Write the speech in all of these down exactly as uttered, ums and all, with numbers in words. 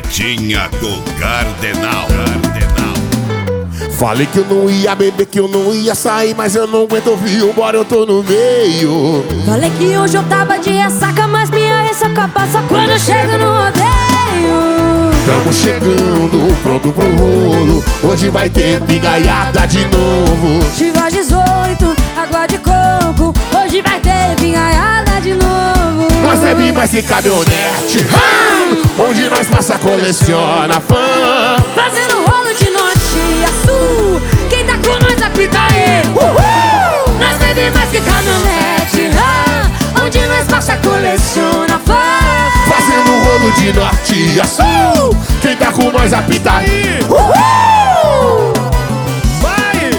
Piadinha do Cardenal. Cardenal. Falei que eu não ia beber, que eu não ia sair, mas eu não aguento ouvir, embora eu tô no meio. Falei que hoje eu tava de ressaca, mas minha ressaca passa quando eu chego no rodeio. Tamo chegando, pronto pro rolo, hoje vai ter pingaiada de novo. Chivas dezoito, água de coco, hoje vai ter pingaiada de novo. Nós bebe mais que caminhonete, onde nós passa, coleciona fã. Fazendo rolo de norte a sul, quem tá com nós apita aí. Uhul! Nós bebe mais que caminhonete, ah, onde nós passa, coleciona fã. Fazendo rolo de norte a sul, quem tá com nós apita aí. Uhul! Vai!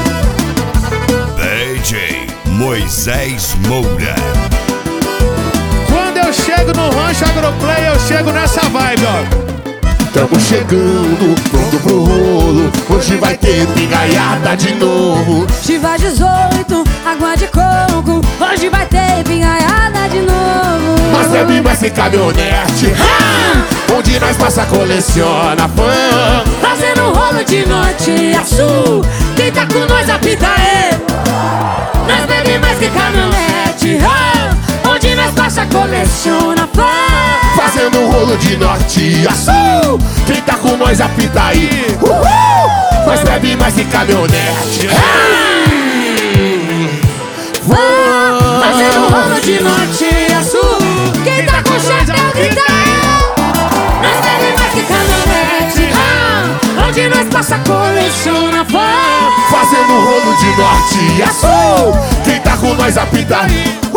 D J Moisés Moura. Quando eu chego no Rancho Agroplay, eu chego nessa vibe, ó. Tamo chegando, pronto pro rolo, hoje vai ter pingaiada de novo. Chivas dezoito, água de coco, hoje vai ter pingaiada de novo. Nós bebe mais que caminhonete, onde nós passa, coleciona fã. Fazendo rolo de norte a sul, quem tá com nós apita aí. Nós bebe mais que caminhonete, ah, onde nós passa, coleciona fã. Fazendo rolo de norte a sul, quem tá com nós apita aí. Uhul! Nós bebe mais que caminhonete. Fã. Fazendo rolo de norte a sul, quem tá com chapéu grita eu. Nós bebe mais que caminhonete, ah, onde nós passa, coleciona fã. Fazendo rolo de norte a sul, quem tá com nós apita aí.